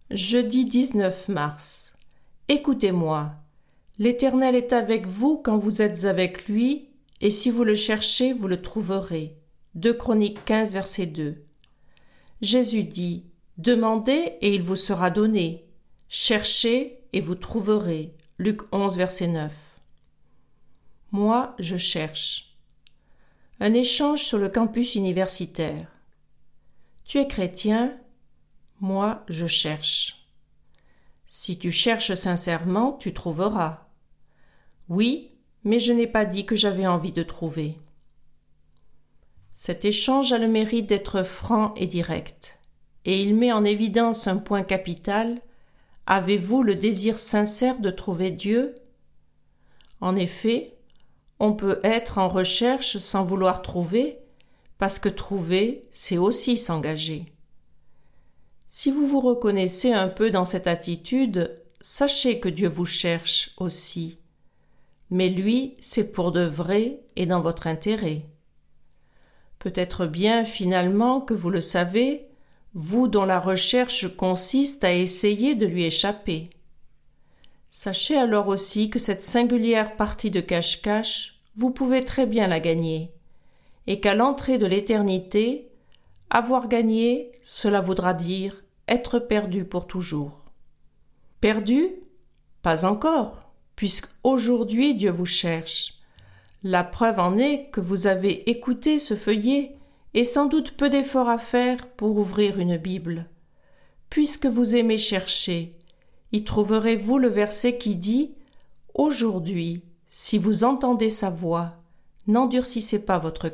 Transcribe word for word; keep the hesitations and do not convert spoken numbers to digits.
Jeudi dix-neuf mars. Écoutez-moi. L'Éternel est avec vous quand vous êtes avec lui, et si vous le cherchez, vous le trouverez. deux Chroniques quinze, verset deux. Jésus dit, « Demandez et il vous sera donné. Cherchez et vous trouverez. » Luc onze, verset neuf. Moi, je cherche. Un échange sur le campus universitaire. Tu es chrétien? Moi, je cherche. Si tu cherches sincèrement, tu trouveras. Oui, mais je n'ai pas dit que j'avais envie de trouver. Cet échange a le mérite d'être franc et direct, et il met en évidence un point capital. Avez-vous le désir sincère de trouver Dieu? En effet, on peut être en recherche sans vouloir trouver, parce que trouver, c'est aussi s'engager. Si vous vous reconnaissez un peu dans cette attitude, sachez que Dieu vous cherche aussi. Mais lui, c'est pour de vrai et dans votre intérêt. Peut-être bien finalement que vous le savez, vous dont la recherche consiste à essayer de lui échapper. Sachez alors aussi que cette singulière partie de cache-cache, vous pouvez très bien la gagner, et qu'à l'entrée de l'éternité, avoir gagné, cela voudra dire être perdu pour toujours. Perdu? Pas encore, puisque aujourd'hui Dieu vous cherche. La preuve en est que vous avez écouté ce feuillet et sans doute peu d'efforts à faire pour ouvrir une Bible. Puisque vous aimez chercher, y trouverez-vous le verset qui dit « Aujourd'hui, si vous entendez sa voix, n'endurcissez pas votre cœur. »